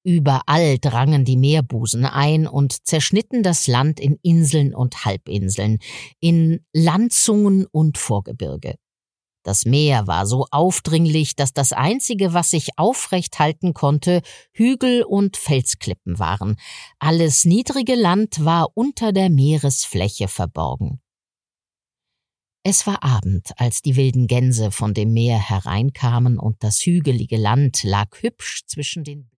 Überall drangen die Meerbusen ein und zerschnitten das Land in Inseln und Halbinseln, in Landzungen und Vorgebirge. Das Meer war so aufdringlich, dass das Einzige, was sich aufrecht halten konnte, Hügel und Felsklippen waren. Alles niedrige Land war unter der Meeresfläche verborgen. Es war Abend, als die wilden Gänse von dem Meer hereinkamen, und das hügelige Land lag hübsch zwischen den